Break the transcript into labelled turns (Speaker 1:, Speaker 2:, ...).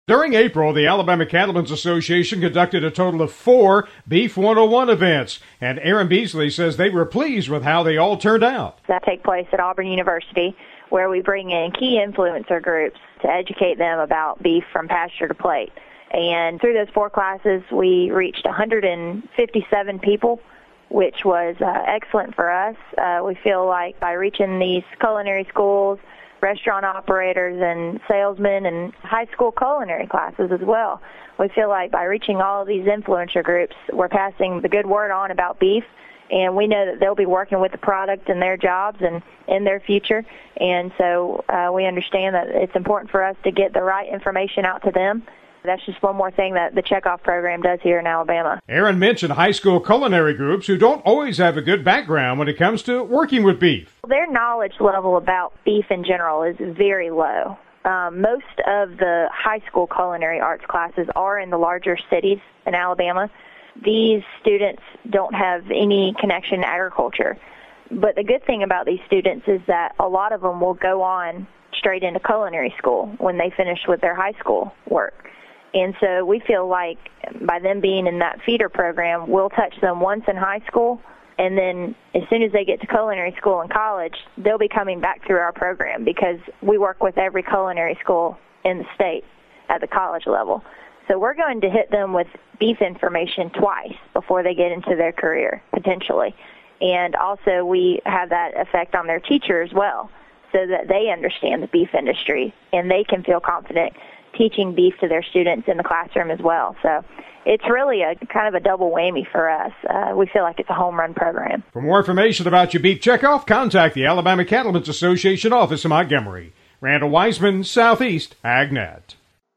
Speaker 1: During April, the Alabama Cattlemen's Association conducted a total of 4 Beef 101 events, and Aaron Beasley says they were pleased with how they all turned out.
Speaker 2: That take place at Auburn University, where we bring in key influencer groups to educate them about beef from pasture to plate. And through those 4 classes, we reached 157 people, which was excellent for us. We feel like by reaching these culinary schools, restaurant operators and salesmen, and high school culinary classes as well, we feel like by reaching all of these influencer groups, we're passing the good word on about beef, and we know that they'll be working with the product in their jobs and in their future. And so we understand that it's important for us to get the right information out to them. That's just one more thing that the Checkoff program does here in Alabama.
Speaker 1: Aaron mentioned high school culinary groups who don't always have a good background when it comes to working with beef.
Speaker 2: Their knowledge level about beef in general is very low. Most of the high school culinary arts classes are in the larger cities in Alabama. These students don't have any connection to agriculture. But the good thing about these students is that a lot of them will go on straight into culinary school when they finish with their high school work. And so we feel like by them being in that feeder program, we'll touch them once in high school, and then as soon as they get to culinary school and college, they'll be coming back through our program because we work with every culinary school in the state at the college level. So we're going to hit them with beef information twice before they get into their career, potentially. And also we have that effect on their teacher as well, so that they understand the beef industry and they can feel confident teaching beef to their students in the classroom as well. So it's really a kind of a double whammy for us. We feel like it's a home run program.
Speaker 1: For more information about your beef checkoff, contact the Alabama Cattlemen's Association office in Montgomery. Randall Wiseman, Southeast AgNet.